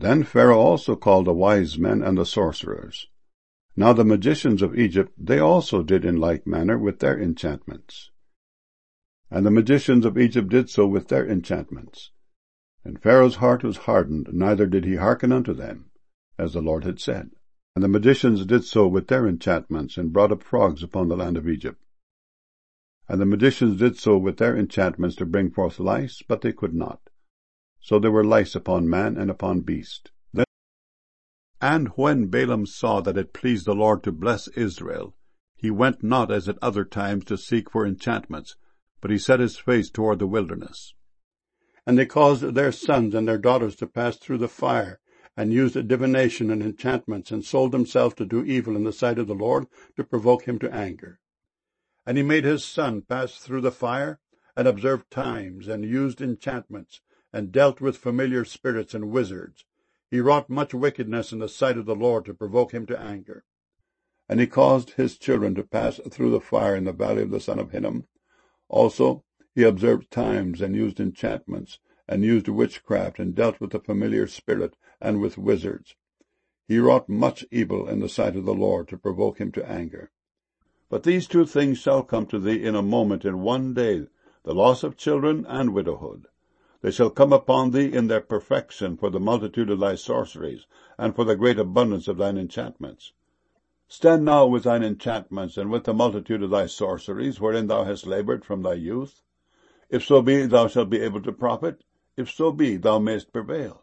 Then Pharaoh also called the wise men and the sorcerers. Now the magicians of Egypt, they also did in like manner with their enchantments. And the magicians of Egypt did so with their enchantments. And Pharaoh's heart was hardened, neither did he hearken unto them, as the Lord had said. And the magicians did so with their enchantments, and brought up frogs upon the land of Egypt. And the magicians did so with their enchantments to bring forth lice, but they could not. So there were lice upon man and upon beast. And when Balaam saw that it pleased the Lord to bless Israel, he went not as at other times to seek for enchantments, but he set his face toward the wilderness. And they caused their sons and their daughters to pass through the fire, and used divination and enchantments, and sold themselves to do evil in the sight of the Lord, to provoke him to anger. And he made his son pass through the fire, and observed times, and used enchantments, and dealt with familiar spirits and wizards. He wrought much wickedness in the sight of the Lord to provoke him to anger. And he caused his children to pass through the fire in the valley of the son of Hinnom. Also he observed times, and used enchantments, and used witchcraft, and dealt with the familiar spirit, and with wizards. He wrought much evil in the sight of the Lord to provoke him to anger. But these two things shall come to thee in a moment, in one day, the loss of children and widowhood. They shall come upon thee in their perfection for the multitude of thy sorceries, and for the great abundance of thine enchantments. Stand now with thine enchantments, and with the multitude of thy sorceries, wherein thou hast laboured from thy youth. If so be thou shalt be able to profit, if so be thou mayest prevail.